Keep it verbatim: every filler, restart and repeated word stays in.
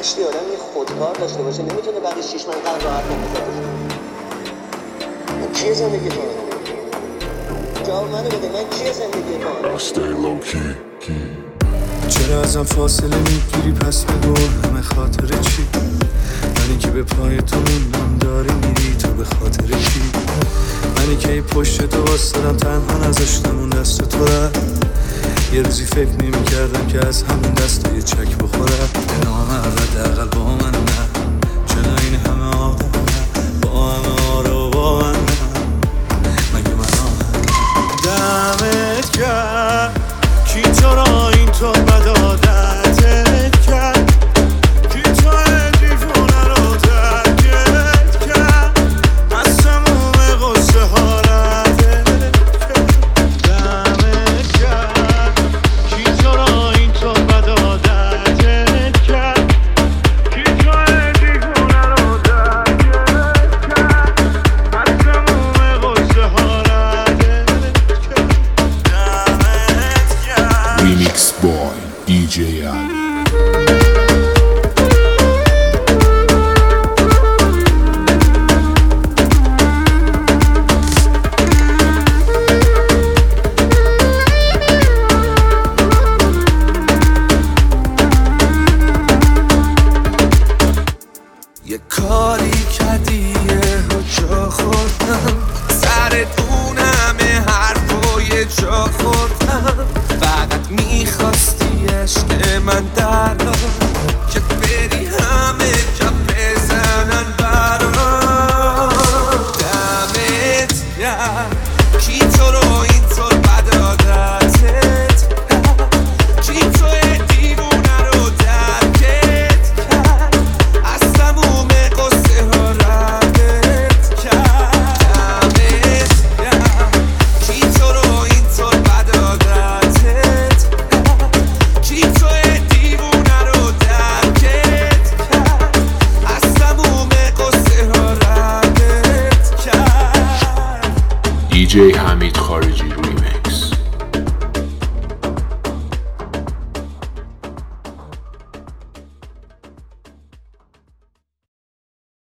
مشتی آدم یه خودکار داشته باشه نمیتونه بعد شیش من قرار راحت نمیزده. من کیه زندگی کنم؟ جواب منو بده، من کیه زندگی کنم؟ Stay low key, key. چرا ازم فاصله میگیری پس بگو همه خاطر چی؟ منی که به پای تو موندم داری میری تو به خاطر کی؟ منی که ای پشت تو واسدم تنها نذاشتم اون دست تو رفت. یه روزی فکر نمی کردم که از همون دست یه چک بخورم. به نامرد اقل با من نه، چرا این همه آدم نه، با همه آرو با من نه، مگه من آهم دمت کرد کی تو را این تو بد عادتت کرد، کی تو دیوونه رو درکت کرد، از تموم غصه ها ردت کرد. دمت کرد کی تو را این تو بد عادتت کرد، کی تو دیوونه رو درکت کرد، از تموم غصه ها ردت کرد. دمت کرد. Remix boy دی جی Ali. یه کاری کردی یه جا خوردم، سر دونم حرفای جا خوردم، فقط میخواستی عشق من در که بری همه جا بزنن برام. دمت گرم کی تو رو اینطور بد عادتت کرد، کی تو دیوونه رو درکت کرد، از تموم قصه ها ردت کرد. دمت گرم کی تو رو اینطور بد عادتت کرد، کی تو دیوونه رو درکت کرد، از تموم قصه ها ردت کرد. دی جی حمید